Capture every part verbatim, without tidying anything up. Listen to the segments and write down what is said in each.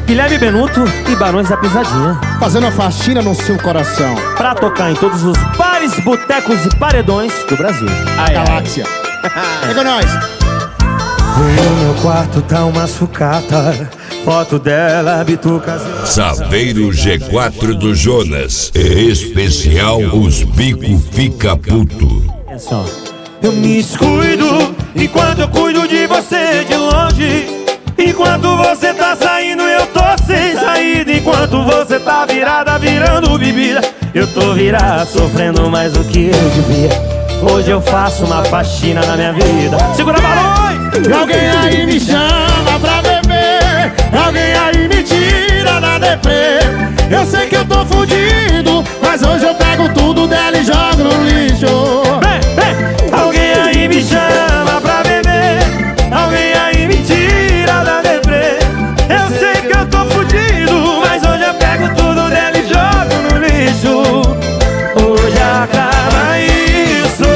Guilherme Benuto e Barões da Pisadinha, fazendo a faxina no seu coração, pra tocar em todos os bares, botecos e paredões do Brasil. A galáxia. Pega nós. No meu quarto tá uma sucata, foto dela, bitucas. Saveiro G quatro do Jonas, especial Os Bico Fica Puto. É só. Eu me descuido enquanto eu cuido de você de longe. Enquanto você tá saindo, eu tô sem saída. Enquanto você tá virada, virando bebida, eu tô virado, sofrendo mais do que eu devia. Hoje eu faço uma faxina na minha vida. Segura a balões! Alguém aí me chama pra beber, alguém aí me tira da deprê. Eu sei que eu tô fudido, mas hoje eu pego tudo dela e jogo no lixo. Vem, vem! Alguém aí me chama pra beber, alguém aí me tira da deprê. Eu sei que eu tô fudido, mas hoje eu pego tudo dela e jogo no lixo. Hoje acaba isso.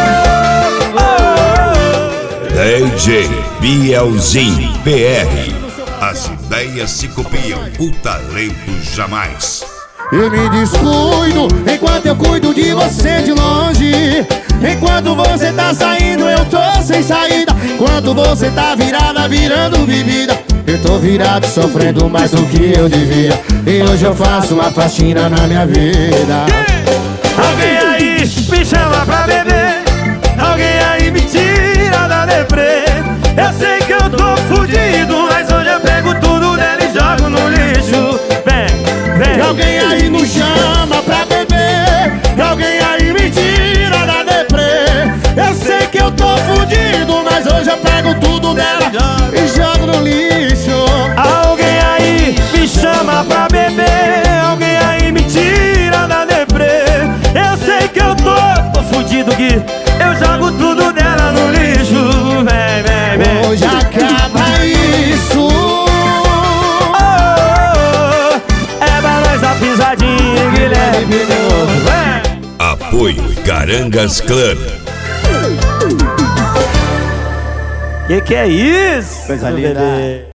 D J Bielzinho P R. As ideias se copiam, o talento jamais. Eu me descuido enquanto eu cuido de você de longe. Enquanto você tá saindo, eu tô sem saída. Enquanto você tá virada, virando bebida, eu tô virado, sofrendo mais do que eu devia. E hoje eu faço uma faxina na minha vida. Alguém aí me chama pra beber, alguém aí me tira da deprê. Eu sei que eu tô fudido, mas hoje eu pego tudo dela e jogo no lixo. Vem, vem. Alguém aí nos chama pra beber, alguém aí me tira da deprê. Eu sei que eu tô fudido, mas hoje eu pego tudo dela e jogo no lixo. Alguém aí me chama pra beber, alguém aí me tira da deprê. Eu sei que eu tô, tô fudido, Gui, eu jogo tudo dela no lixo. Vem, vem, vem. Hoje acaba isso. Oh, oh, oh. É Barões da Pisadinha, Guilherme Benuto. Vem. Apoio Carangas Club. Que que é isso? Coisa linda.